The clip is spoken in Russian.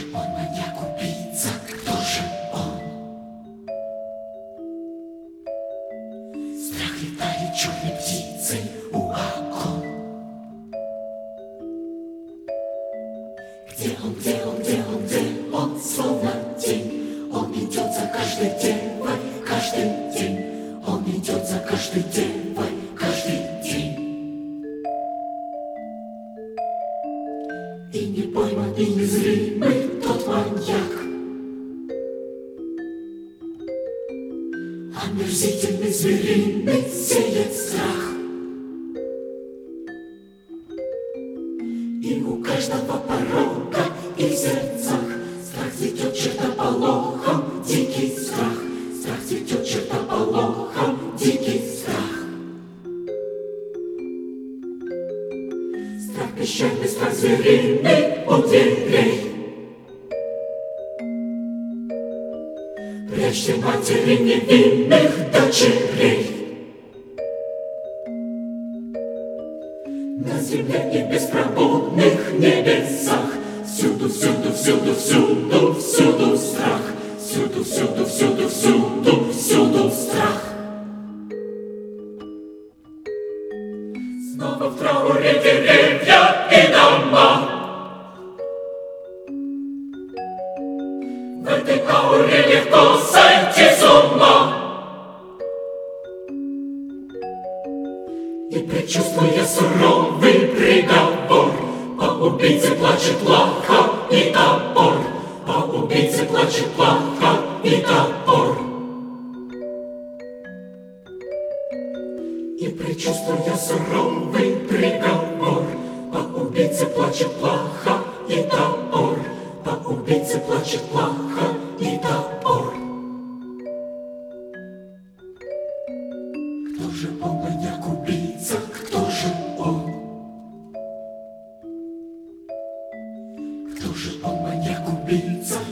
он маньяк-убийца? Кто же он? Страх летает черной птицей у окон. Где он, где он, где он, где он, словно тень? Он идет за каждой девой каждый день. Он идет за каждой девой каждый день. И не пойман, и незримый тот маньяк, омерзительный, звериный, сеет страх. И у каждого порога и в сердцах страх цветет чертополохом, дикий страх. Страх цветет чертополохом, дикий страх. Страх пещерный, страх звериный у дверей. Прячьте матери невинных дочерей. На земле и беспробудных небесах всюду, всюду, всюду, всюду, всюду страх. Всюду, всюду, всюду, всюду, всюду страх. Снова в трауре деревья и дома. В этой ауре легко сойти с ума. И предчувствуя суровый приговор, по убийце плачет лаха и топор. По убийце плачет лаха и топор. И предчувствуя суровый приговор, по убийце плачет лаха и топор. По убийце плачет лаха и топор. Кто же он, маньяк-убийца? Кто же он? Кто же он, маньяк-убийца?